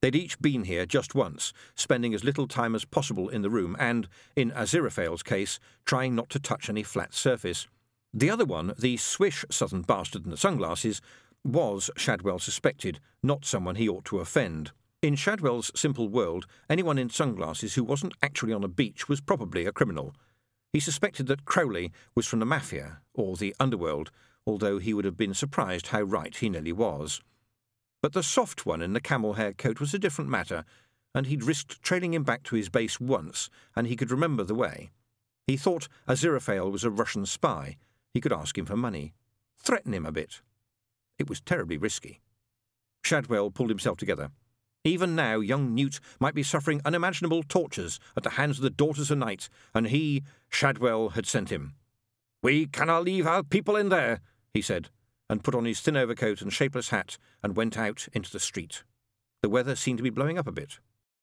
They'd each been here just once, spending as little time as possible in the room and, in Aziraphale's case, trying not to touch any flat surface. The other one, the swish southern bastard in the sunglasses, was, Shadwell suspected, not someone he ought to offend. In Shadwell's simple world, anyone in sunglasses who wasn't actually on a beach was probably a criminal. He suspected that Crowley was from the Mafia, or the underworld, although he would have been surprised how right he nearly was. But the soft one in the camel hair coat was a different matter, and he'd risked trailing him back to his base once, and he could remember the way. He thought Aziraphale was a Russian spy. He could ask him for money. Threaten him a bit. It was terribly risky. Shadwell pulled himself together. Even now, young Newt might be suffering unimaginable tortures at the hands of the Daughters of Night, and he, Shadwell, had sent him. "We cannot leave our people in there," he said, and put on his thin overcoat and shapeless hat and went out into the street. The weather seemed to be blowing up a bit.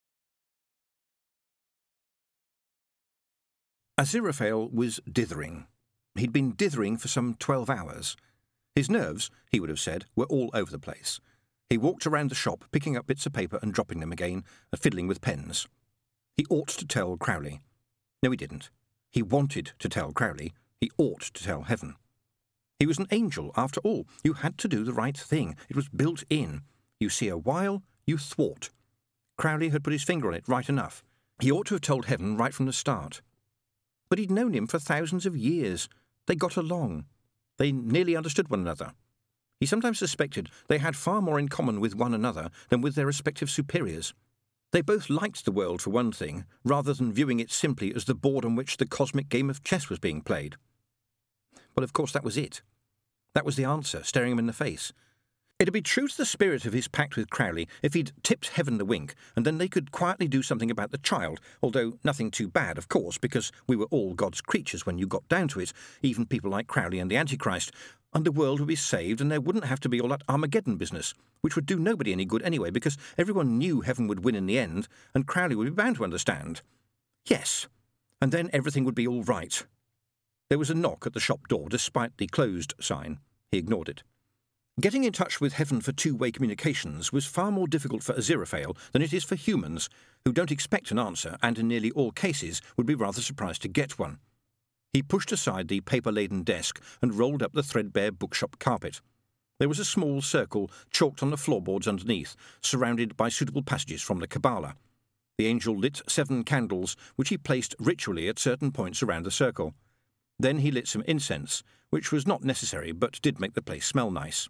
Aziraphale was dithering. He'd been dithering for some 12 hours. His nerves, he would have said, were all over the place. He walked around the shop, picking up bits of paper and dropping them again, and fiddling with pens. He ought to tell Crowley. No, he didn't. He wanted to tell Crowley. He ought to tell Heaven. He was an angel, after all. You had to do the right thing. It was built in. You see a wile, you thwart. Crowley had put his finger on it right enough. He ought to have told Heaven right from the start. But he'd known him for thousands of years. They got along. They nearly understood one another. He sometimes suspected they had far more in common with one another than with their respective superiors. They both liked the world, for one thing, rather than viewing it simply as the board on which the cosmic game of chess was being played. Well, of course, that was it. That was the answer, staring him in the face. It'd be true to the spirit of his pact with Crowley if he'd tipped Heaven the wink, and then they could quietly do something about the child, although nothing too bad, of course, because we were all God's creatures when you got down to it, even people like Crowley and the Antichrist, and the world would be saved and there wouldn't have to be all that Armageddon business, which would do nobody any good anyway, because everyone knew Heaven would win in the end, and Crowley would be bound to understand. Yes, and then everything would be all right. There was a knock at the shop door, despite the closed sign. He ignored it. Getting in touch with Heaven for two-way communications was far more difficult for Aziraphale than it is for humans, who don't expect an answer and in nearly all cases would be rather surprised to get one. He pushed aside the paper-laden desk and rolled up the threadbare bookshop carpet. There was a small circle chalked on the floorboards underneath, surrounded by suitable passages from the Kabbalah. The angel lit 7 candles, which he placed ritually at certain points around the circle. Then he lit some incense, which was not necessary but did make the place smell nice.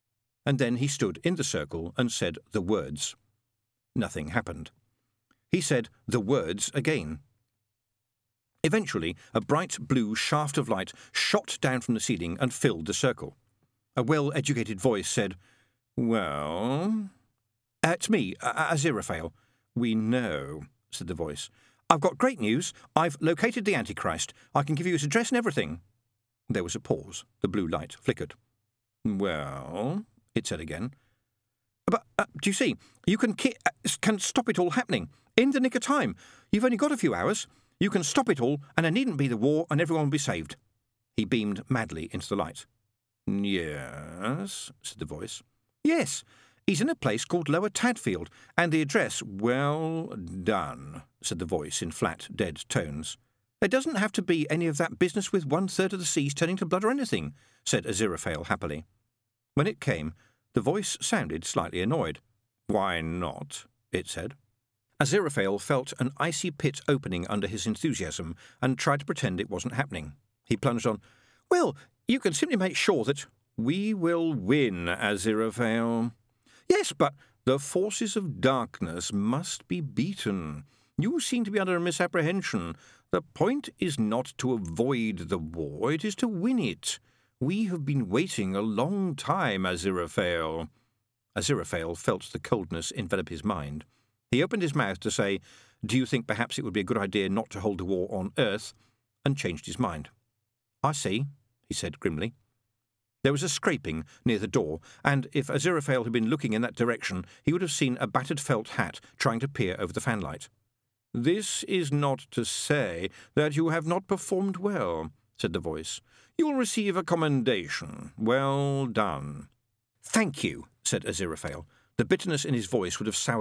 And then he stood in the circle and said the words. Nothing happened. He said the words again. Eventually, a bright blue shaft of light shot down from the ceiling and filled the circle. A well-educated voice said, "Well?" "It's me, Aziraphale." "We know," said the voice. "I've got great news. I've located the Antichrist. I can give you his address and everything." There was a pause. The blue light flickered. "Well?" it said again. "But, do you see, you can stop it all happening. In the nick of time. You've only got a few hours. You can stop it all, and there needn't be the war, and everyone will be saved." He beamed madly into the light. "Yes," said the voice. "Yes. He's in a place called Lower Tadfield, and the address—" "Well done," said the voice in flat, dead tones. "There doesn't have to be any of that business with 1/3 of the seas turning to blood or anything," said Aziraphale happily. When it came, the voice sounded slightly annoyed. "Why not?" it said. Aziraphale felt an icy pit opening under his enthusiasm and tried to pretend it wasn't happening. He plunged on, "Well, you can simply make sure that—" "We will win, Aziraphale." "Yes, but the forces of darkness must be beaten. You seem to be under a misapprehension. The point is not to avoid the war, it is to win it. We have been waiting a long time, Aziraphale." Aziraphale felt the coldness envelop his mind. He opened his mouth to say, "Do you think perhaps it would be a good idea not to hold the war on Earth?" and changed his mind. "I see," he said grimly. There was a scraping near the door, and if Aziraphale had been looking in that direction, he would have seen a battered felt hat trying to peer over the fanlight. "This is not to say that you have not performed well," said the voice. "You will receive a commendation. Well done." "Thank you," said Aziraphale. The bitterness in his voice would have soured